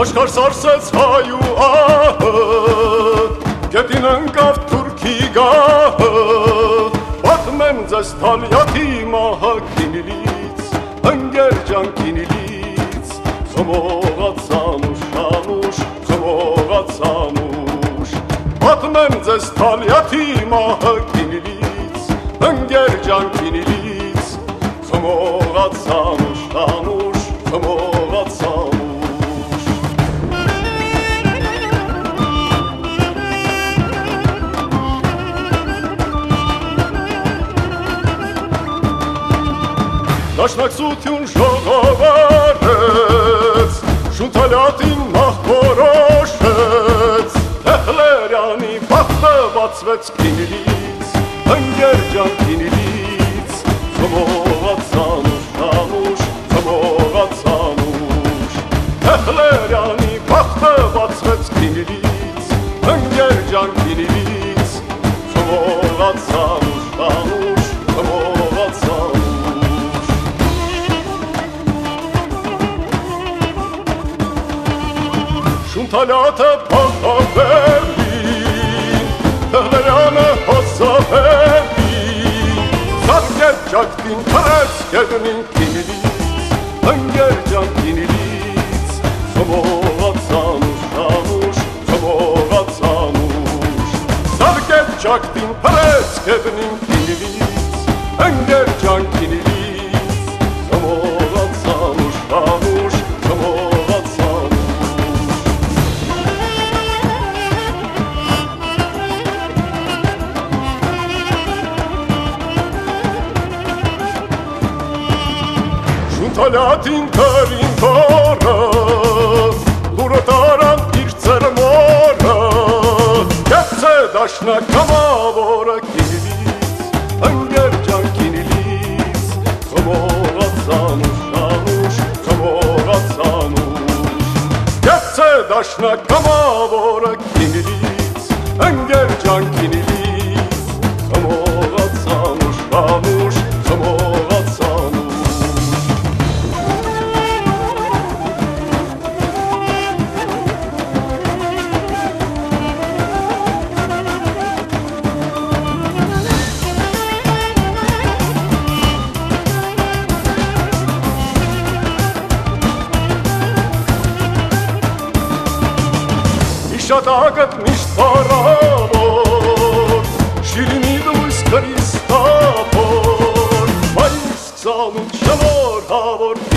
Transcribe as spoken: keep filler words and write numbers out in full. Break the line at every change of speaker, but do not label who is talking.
Աշխարհ սարսեց հայ ու ահը, գետին ընկավ թուրքի գահը, պատմեմ ձեզ Թալյաթի մահը կինիլից, ընկեր ջան կինիլից, խմողաց անուշ, անուշ, խմողաց անուշ, պատմեմ ձեզ Թալյաթի մահը կինիլից, ընկեր ջան կինիլից, խմողաց անուշ, անուշ, խմողաց անուշ. Դաշնակցություն ժողովարեց, Շունթալյատին մահ որոշեց, Թեխլերյանի բախտը բացվեց կինիլից, ընկեր ջան կինիլից, խմողաց անուշ, անուշ, խմողաց անուշ, Թեխլերյանի բախտը բացվեց կինիլից, ընկեր ջան կինիլից, խմողաց անուշ, անուշ, խմողաց անուշ. Շունթալյատը փոխավերին, Թեխլերյանը հոսավերին, Զարգեր ջակտին քրեց գետնին կինիլից, ընկեր ջան կինիլից, խմողաց անուշ, անուշ, խմողաց անուշ, Զարգեր ջակտին քրեց գետնին կինիլից, ընկեր ջան կինիլից, խմողաց անուշ, անուշ, խմողաց անուշ. Շունթալյատին կրին թորը, լուրը տարան իր ծերմորը, կեպցե դաշնակ կամավորը կինիլից, ընկեր ջան կինիլից, խմողաց անուշ, անուշ, խմողաց անուշ, կեպցե դաշնակ կամավորը կինիլից, ընկեր ջան կինիլից, խմողաց անուշ, անուշ, խմողաց անուշ. Շատակըտ միշտ բարավոր, շիրինի դույս կրիս տապոր, բայց սկսանում չմոր հավոր